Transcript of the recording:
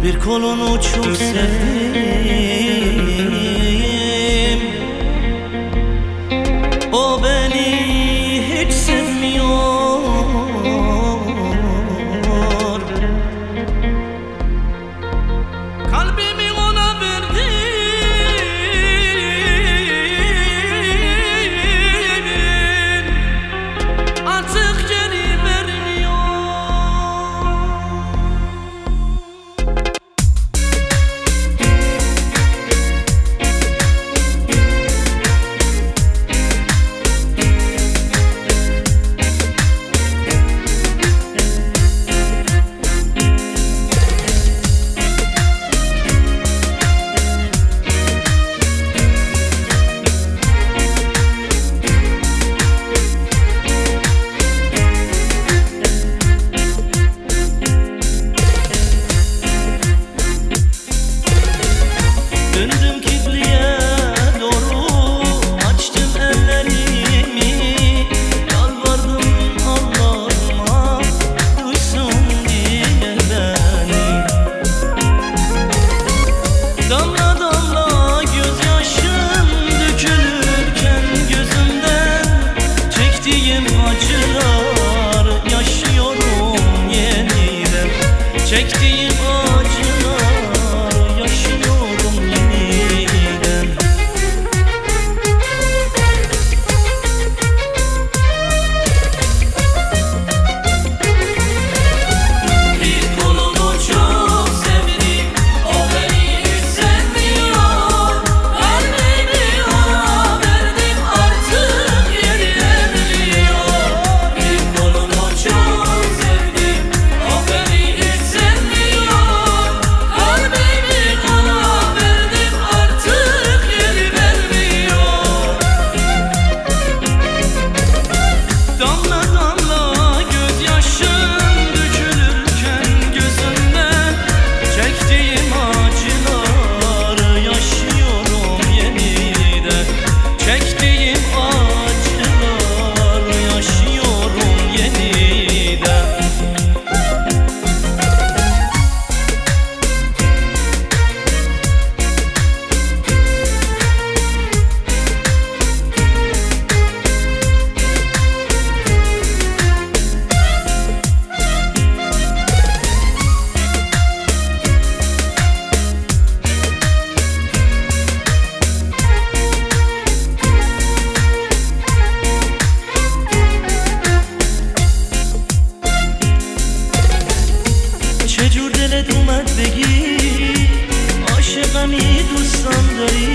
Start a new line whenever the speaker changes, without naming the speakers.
Bir kolunu çok sevdim, o beni hiç sevmiyor. Kalbimi ona verdim, artık geri vermiyor. Döndüm kibriye doğru, açtım ellerimi, yalvardım Allah'ıma duysun diye beni. Damla damla gözyaşım dökülürken gözümden, çektiğim acılar yaşıyorum yeniden. Çektiğim acılar yaşıyorum yeniden. Bir kolunu çok sevdim, o beni hiç sevmiyor. Kalbimi ona verdim, artık geri vermiyor. Bir kolunu çok sevdim, o beni hiç sevmiyor. Kalbimi ona verdim, artık geri vermiyor. Damla damla gözyaşım dökülürken gözümden, çektiğim acılar yaşıyorum yeniden. Çektiğim acılar yaşıyorum yeniden. چجور دلت اومد بگی عاشقمی دوستان داری؟